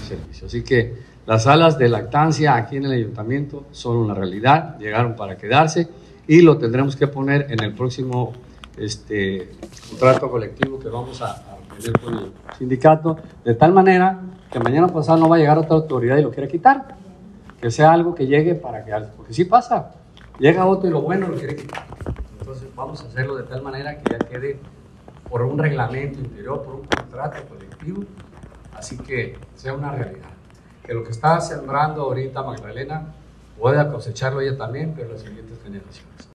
servicio. Así que las salas de lactancia aquí en el ayuntamiento son una realidad, llegaron para quedarse y lo tendremos que poner en el próximo contrato colectivo que vamos a tener con el sindicato, de tal manera que mañana pasado no va a llegar otra autoridad y lo quiera quitar, que sea algo que llegue para que, porque sí pasa, llega otro y lo bueno lo quiere quitar. Entonces vamos a hacerlo de tal manera que ya quede por un reglamento interior, por un contrato colectivo, así que sea una realidad. Que lo que está sembrando ahorita Magdalena pueda cosecharlo ella también, pero las siguientes generaciones.